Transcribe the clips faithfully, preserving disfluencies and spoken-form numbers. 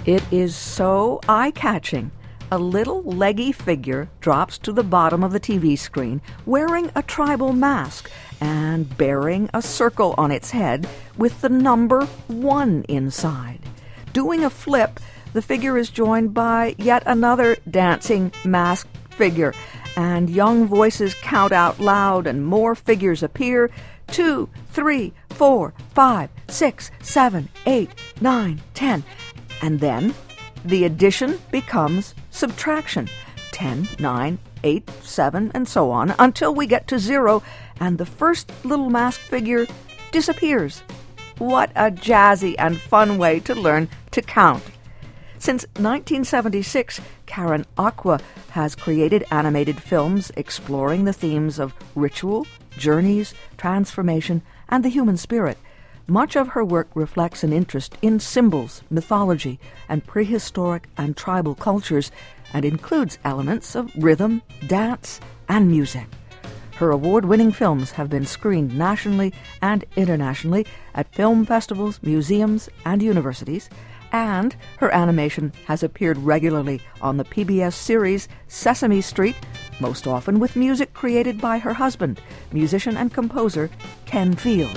It is so eye-catching. A little leggy figure drops to the bottom of the T V screen wearing a tribal mask and bearing a circle on its head with the number one inside. Doing a flip, the figure is joined by yet another dancing masked figure, and young voices count out loud and more figures appear. Two, three, four, five, six, seven, eight, nine, ten. And then the addition becomes subtraction. Ten, nine, eight, seven, and so on, until we get to zero, and the first little masked figure disappears. What a jazzy and fun way to learn to count. Since nineteen seventy-six, Karen Aqua has created animated films exploring the themes of ritual, journeys, transformation, and the human spirit. Much of her work reflects an interest in symbols, mythology, and prehistoric and tribal cultures, and includes elements of rhythm, dance, and music. Her award-winning films have been screened nationally and internationally at film festivals, museums, and universities, and her animation has appeared regularly on the P B S series Sesame Street, most often with music created by her husband, musician and composer Ken Field.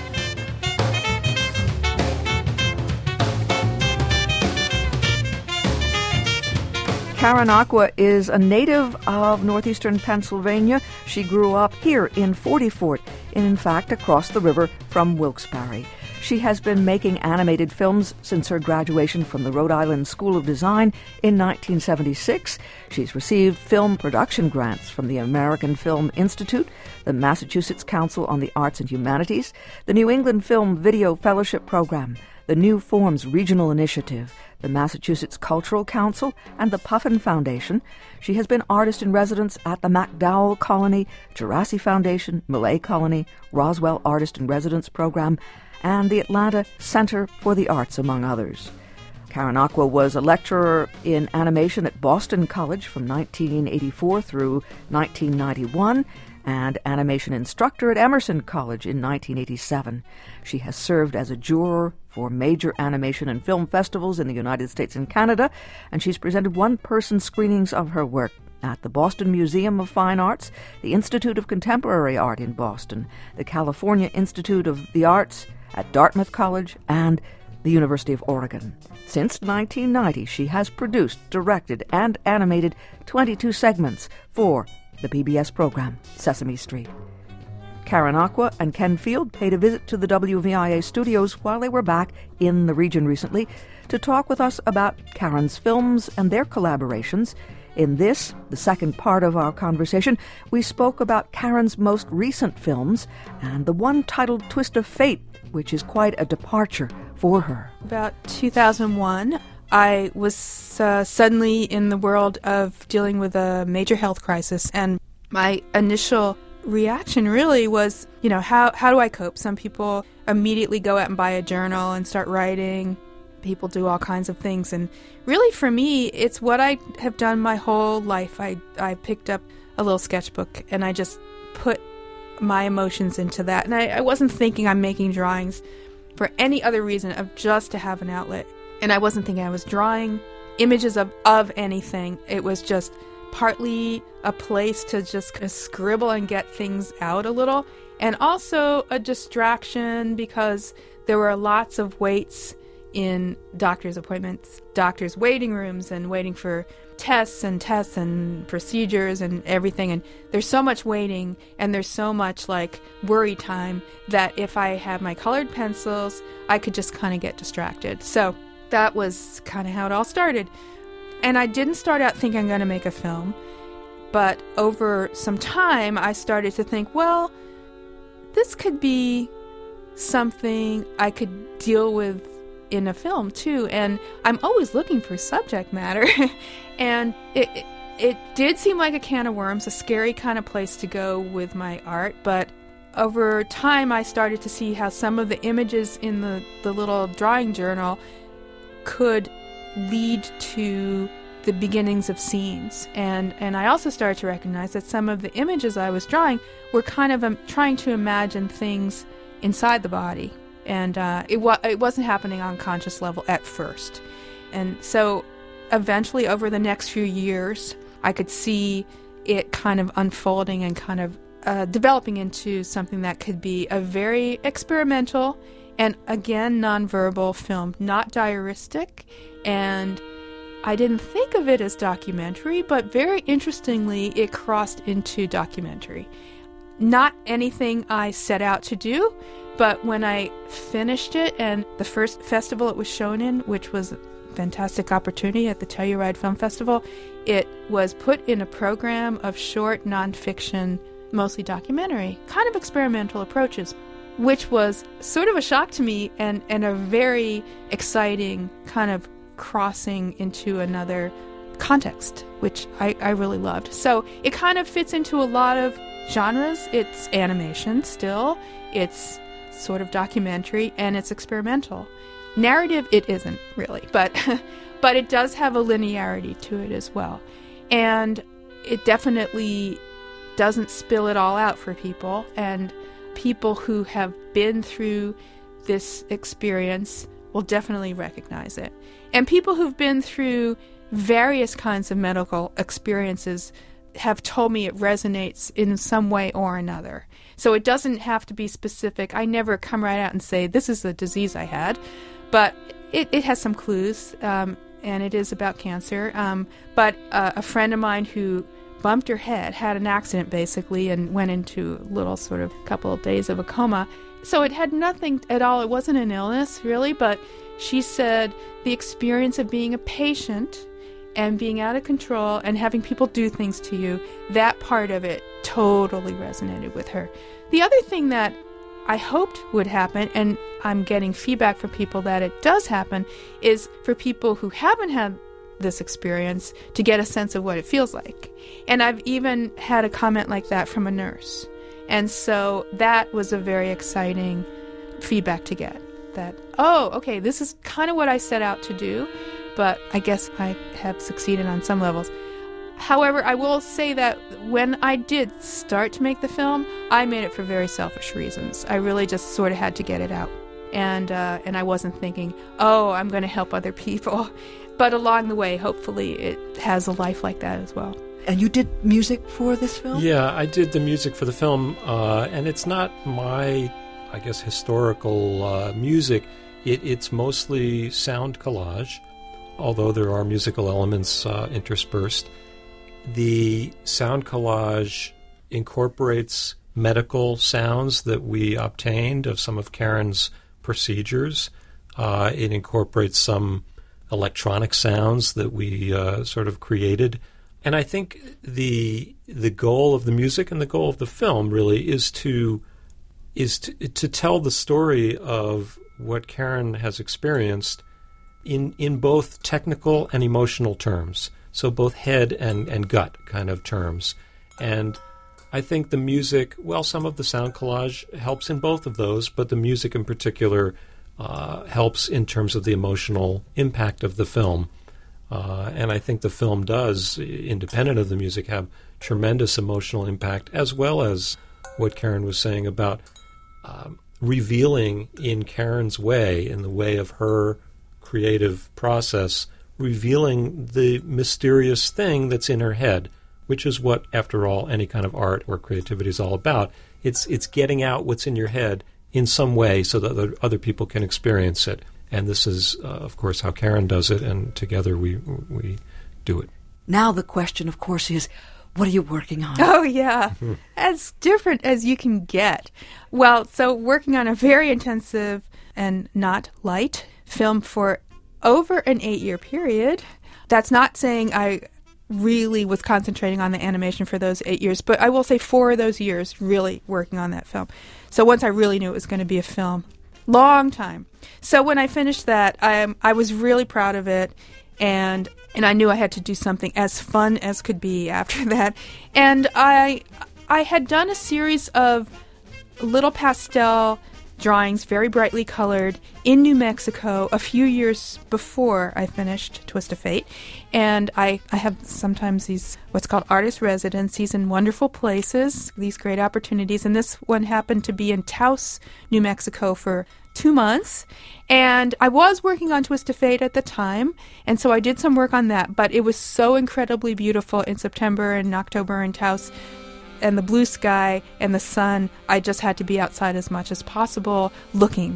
Karen Aqua is a native of northeastern Pennsylvania. She grew up here in Forty Fort, and in fact across the river from Wilkes-Barre. She has been making animated films since her graduation from the Rhode Island School of Design in nineteen seventy-six. She's received film production grants from the American Film Institute, the Massachusetts Council on the Arts and Humanities, the New England Film Video Fellowship Program, the New Forms Regional Initiative, the Massachusetts Cultural Council, and the Puffin Foundation. She has been artist-in-residence at the MacDowell Colony, Jurassic Foundation, Millay Colony, Roswell Artist-in-Residence Program, and the Atlanta Center for the Arts, among others. Karen Aqua was a lecturer in animation at Boston College from nineteen eighty-four through nineteen ninety-one, and animation instructor at Emerson College in nineteen eighty-seven. She has served as a juror for major animation and film festivals in the United States and Canada, and she's presented one-person screenings of her work at the Boston Museum of Fine Arts, the Institute of Contemporary Art in Boston, the California Institute of the Arts at Dartmouth College, and the University of Oregon. Since nineteen ninety, she has produced, directed, and animated twenty-two segments for the P B S program Sesame Street. Karen Aqua and Ken Field paid a visit to the W V I A studios while they were back in the region recently to talk with us about Karen's films and their collaborations. In this, the second part of our conversation, we spoke about Karen's most recent films and the one titled Twist of Fate, which is quite a departure for her. About two thousand one, I was uh, suddenly in the world of dealing with a major health crisis, and my initial reaction really was, you know, how, how do I cope? Some people immediately go out and buy a journal and start writing. People do all kinds of things, and really for me, it's what I have done my whole life. I, I picked up a little sketchbook, and I just put my emotions into that, and I, I wasn't thinking I'm making drawings for any other reason of just to have an outlet. And I wasn't thinking I was drawing images of, of anything. It was just partly a place to just kind of scribble and get things out a little, and also a distraction because there were lots of waits in doctor's appointments, doctor's waiting rooms, and waiting for tests and tests and procedures and everything. And there's so much waiting, and there's so much like worry time that if I had my colored pencils, I could just kind of get distracted. So that was kind of how it all started. And I didn't start out thinking I'm going to make a film, but over some time I started to think, well, this could be something I could deal with in a film too. And I'm always looking for subject matter. And it, it it did seem like a can of worms, a scary kind of place to go with my art, but over time I started to see how some of the images in the, the little drawing journal could lead to the beginnings of scenes. And and I also started to recognize that some of the images I was drawing were kind of um, trying to imagine things inside the body. And uh, it, wa- it wasn't happening on conscious level at first. And so eventually over the next few years, I could see it kind of unfolding and kind of uh, developing into something that could be a very experimental and, again, nonverbal film, not diaristic. And I didn't think of it as documentary, but very interestingly, it crossed into documentary. Not anything I set out to do, but when I finished it and the first festival it was shown in, which was a fantastic opportunity at the Telluride Film Festival, it was put in a program of short nonfiction, mostly documentary, kind of experimental approaches, which was sort of a shock to me and, and a very exciting kind of crossing into another context, which I, I really loved. So it kind of fits into a lot of genres. It's animation still, it's sort of documentary, and it's experimental. Narrative, it isn't really, but but it does have a linearity to it as well. And it definitely doesn't spill it all out for people, and people who have been through this experience will definitely recognize it. And people who've been through various kinds of medical experiences have told me it resonates in some way or another. So it doesn't have to be specific. I never come right out and say, this is the disease I had, but it, it has some clues, um, and it is about cancer. Um, but uh, a friend of mine who bumped her head, had an accident basically, and went into a little sort of couple of days of a coma. So it had nothing at all. It wasn't an illness, really, but she said the experience of being a patient and being out of control and having people do things to you, that part of it totally resonated with her. The other thing that I hoped would happen, and I'm getting feedback from people that it does happen, is for people who haven't had this experience to get a sense of what it feels like. And I've even had a comment like that from a nurse. And so that was a very exciting feedback to get. That, oh, okay, this is kind of what I set out to do, but I guess I have succeeded on some levels. However, I will say that when I did start to make the film, I made it for very selfish reasons. I really just sort of had to get it out. And uh, and I wasn't thinking, oh, I'm going to help other people. But along the way, hopefully, it has a life like that as well. And you did music for this film? Yeah, I did the music for the film, uh, and it's not my, I guess, historical uh, music. It, it's mostly sound collage, although there are musical elements uh, interspersed. The sound collage incorporates medical sounds that we obtained of some of Karen's procedures. Uh, it incorporates some electronic sounds that we uh, sort of created. And I think the the goal of the music and the goal of the film really is to is to, to tell the story of what Karen has experienced in in both technical and emotional terms. So both head and, and gut kind of terms. And I think the music, well, some of the sound collage helps in both of those, but the music in particular uh, helps in terms of the emotional impact of the film. Uh, and I think the film does, independent of the music, have tremendous emotional impact, as well as what Karen was saying about um, revealing in Karen's way, in the way of her creative process, revealing the mysterious thing that's in her head, which is what, after all, any kind of art or creativity is all about. It's it's getting out what's in your head in some way so that other, other people can experience it. And this is, uh, of course, how Karen does it, and together we we do it. Now the question, of course, is, what are you working on? Oh, yeah. As different as you can get. Well, so working on a very intensive and not light film for over an eight-year period. That's not saying I really was concentrating on the animation for those eight years, but I will say four of those years really working on that film. So once I really knew it was going to be a film, long time. So when I finished that, I, I was really proud of it, and and I knew I had to do something as fun as could be after that. And I I had done a series of little pastel drawings, very brightly colored, in New Mexico a few years before I finished Twist of Fate. And I, I have sometimes these, what's called artist residencies in wonderful places, these great opportunities. And this one happened to be in Taos, New Mexico for two months. And I was working on Twist of Fate at the time, and so I did some work on that, but it was so incredibly beautiful in September and October in Taos, and the blue sky and the sun. I just had to be outside as much as possible looking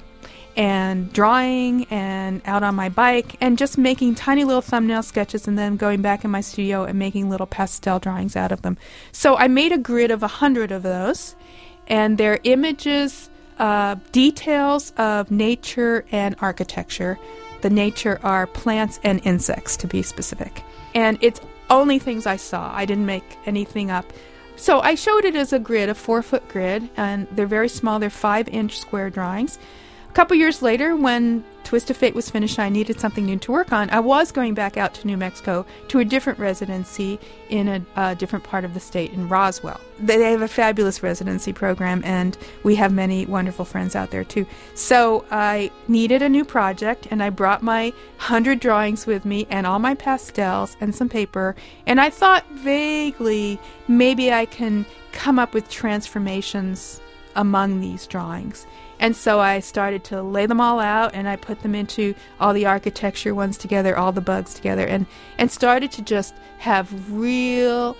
and drawing and out on my bike and just making tiny little thumbnail sketches and then going back in my studio and making little pastel drawings out of them. So I made a grid of a hundred of those, and they're images, uh, details of nature and architecture. The nature are plants and insects, to be specific. And it's only things I saw. I didn't make anything up. So I showed it as a grid, a four-foot grid, and they're very small. They're five-inch square drawings. A couple years later, when Twist of Fate was finished, I needed something new to work on. I was going back out to New Mexico to a different residency in a, a different part of the state, in Roswell. They have a fabulous residency program, and we have many wonderful friends out there, too. So I needed a new project, and I brought my hundred drawings with me and all my pastels and some paper, and I thought vaguely maybe I can come up with transformations among these drawings. And so I started to lay them all out, and I put them into all the architecture ones together, all the bugs together, and, and started to just have real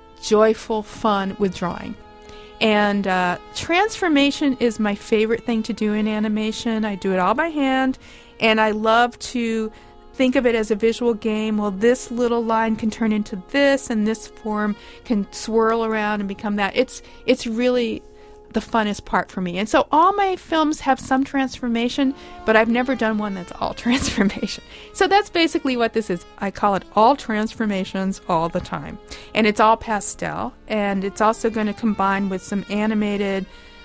joyful fun with drawing. And uh, transformation is my favorite thing to do in animation. I do it all by hand, and I love to think of it as a visual game. Well, this little line can turn into this, and this form can swirl around and become that. It's it's really the funnest part for me. And so all my films have some transformation, but I've never done one that's all transformation. So that's basically what this is. I call it all transformations all the time. And it's all pastel, and it's also going to combine with some animated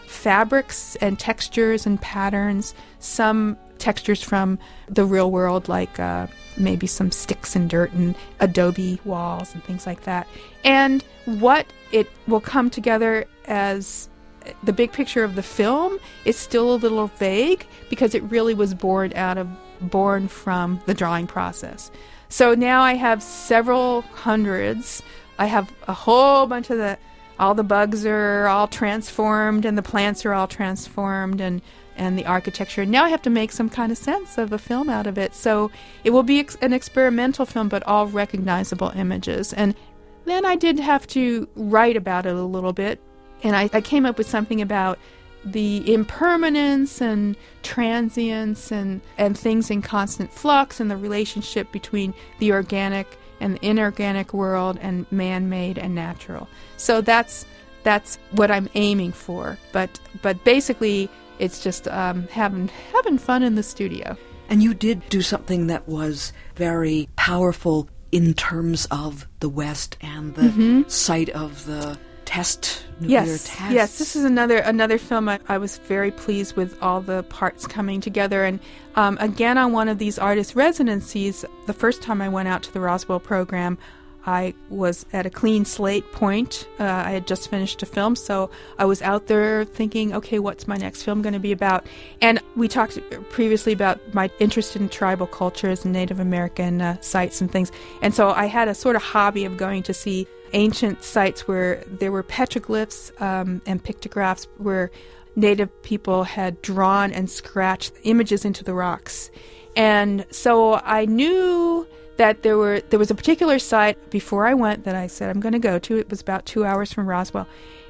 fabrics and textures and patterns, some textures from the real world, like uh, maybe some sticks and dirt and adobe walls and things like that. And what it will come together as the big picture of the film is still a little vague, because it really was born out of born from the drawing process. So now I have several hundreds. I have a whole bunch of the all the bugs are all transformed, and the plants are all transformed, and and the architecture. Now I have to make some kind of sense of a film out of it. So it will be ex- an experimental film, but all recognizable images. And then I did have to write about it a little bit. And I, I came up with something about the impermanence and transience and, and things in constant flux, and the relationship between the organic and the inorganic world, and man-made and natural. So that's that's what I'm aiming for. But but basically, it's just um, having having fun in the studio. And you did do something that was very powerful in terms of the West and the mm-hmm. site of the test, nuclear yes, tests. Yes, this is another another film. I, I was very pleased with all the parts coming together. And um, again, on one of these artist residencies, the first time I went out to the Roswell program, I was at a clean slate point. Uh, I had just finished a film, so I was out there thinking, okay, what's my next film going to be about? And we talked previously about my interest in tribal cultures and Native American uh, sites and things. And so I had a sort of hobby of going to see ancient sites where there were petroglyphs um, and pictographs where Native people had drawn and scratched images into the rocks. And so I knew that there were there was a particular site before I went that I said I'm going to go to. It was about two hours from Roswell.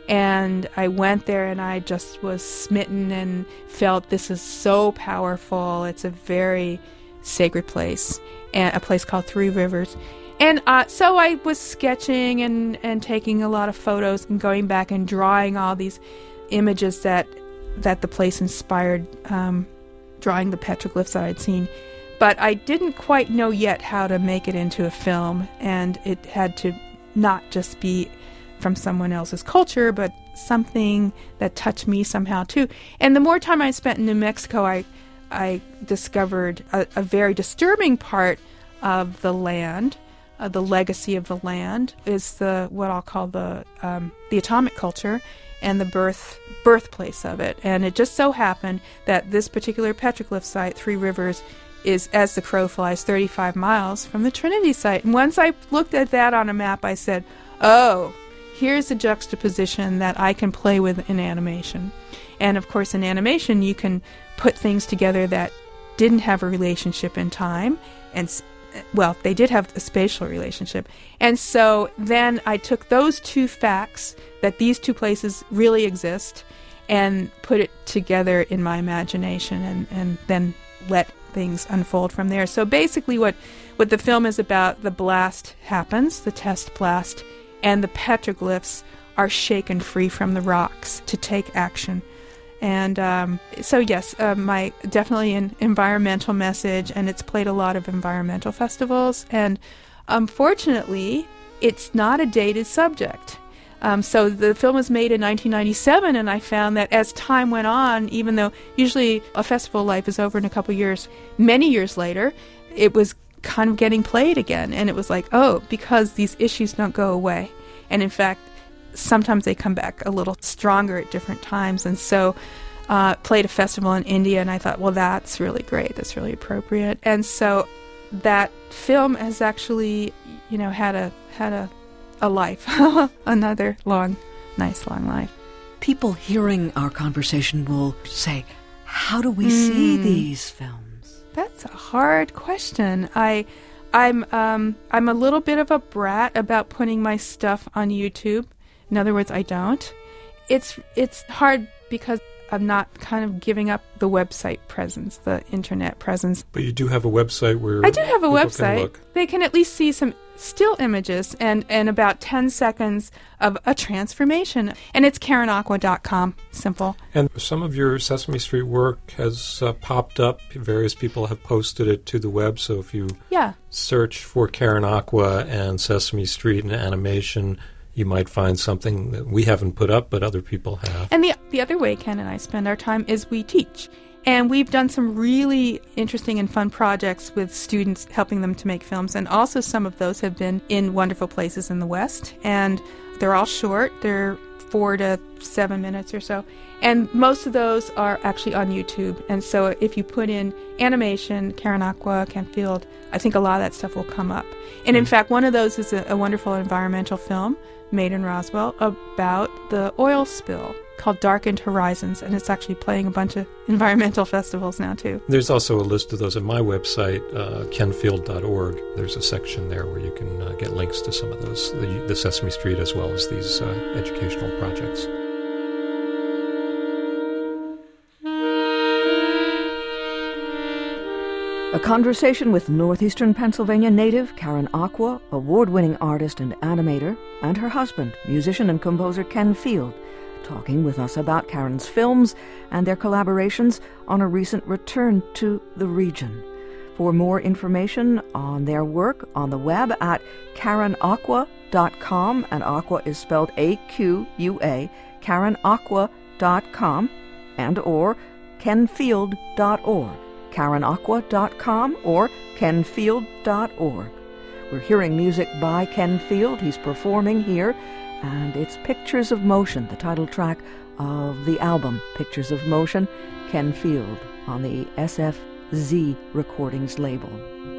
And I went there, and I just was smitten and felt this is so powerful. It's a very sacred place, and a place called Three Rivers. And uh, so I was sketching and, and taking a lot of photos and going back and drawing all these images that that the place inspired, um, drawing the petroglyphs that I'd seen. But I didn't quite know yet how to make it into a film, and it had to not just be from someone else's culture, but something that touched me somehow too. And the more time I spent in New Mexico, I I discovered a, a very disturbing part of the land. Uh, the legacy of the land is the what I'll call the um, the atomic culture and the birth birthplace of it. And it just so happened that this particular petroglyph site, Three Rivers, is, as the crow flies, thirty-five miles from the Trinity site. And once I looked at that on a map, I said, oh, here's a juxtaposition that I can play with in animation. And of course, in animation, you can put things together that didn't have a relationship in time, and well, they did have a spatial relationship. And so then I took those two facts, that these two places really exist, and put it together in my imagination, and, and then let things unfold from there. So basically what, what the film is about, the blast happens, the test blast, and the petroglyphs are shaken free from the rocks to take action. And um, so, yes, uh, my definitely an environmental message, and it's played a lot of environmental festivals. And unfortunately, it's not a dated subject. Um, so the film was made in nineteen ninety-seven, and I found that as time went on, even though usually a festival life is over in a couple years, many years later, it was kind of getting played again. And it was like, oh, because these issues don't go away. And in fact, sometimes they come back a little stronger at different times. And so uh, played a festival in India, and I thought, well, that's really great. That's really appropriate. And so that film has actually, you know, had a had a, a life, another long, nice long life. People hearing our conversation will say, how do we mm. see these films? That's a hard question. I... I'm um, I'm a little bit of a brat about putting my stuff on YouTube. In other words, I don't. It's it's hard because I'm not kind of giving up the website presence, the internet presence. But you do have a website where I do have a website. Can look. They can at least see some still images and, and about ten seconds of a transformation. And it's Karen Aqua dot com. Simple. And some of your Sesame Street work has uh, popped up. Various people have posted it to the web. So if you yeah. search for Karen Aqua and Sesame Street and animation, you might find something that we haven't put up, but other people have. And the the other way Ken and I spend our time is we teach. And we've done some really interesting and fun projects with students, helping them to make films. And also some of those have been in wonderful places in the West. And they're all short. They're four to seven minutes or so. And most of those are actually on YouTube. And so if you put in animation, Karen Aqua, Ken Field, I think a lot of that stuff will come up. And in mm. fact, one of those is a, a wonderful environmental film made in Roswell about the oil spill called Darkened Horizons, and it's actually playing a bunch of environmental festivals now too. There's also a list of those at my website, uh, ken field dot org. There's a section there where you can uh, get links to some of those, the, the Sesame Street as well as these uh, educational projects. A conversation with northeastern Pennsylvania native Karen Aqua, award-winning artist and animator, and her husband, musician and composer Ken Field, talking with us about Karen's films and their collaborations on a recent return to the region. For more information on their work on the web at karen aqua dot com, and Aqua is spelled A Q U A, karen aqua dot com, and or ken field dot org, karen aqua dot com or ken field dot org. We're hearing music by Ken Field. He's performing here, and it's Pictures of Motion, the title track of the album Pictures of Motion, Ken Field, on the S F Z Recordings label.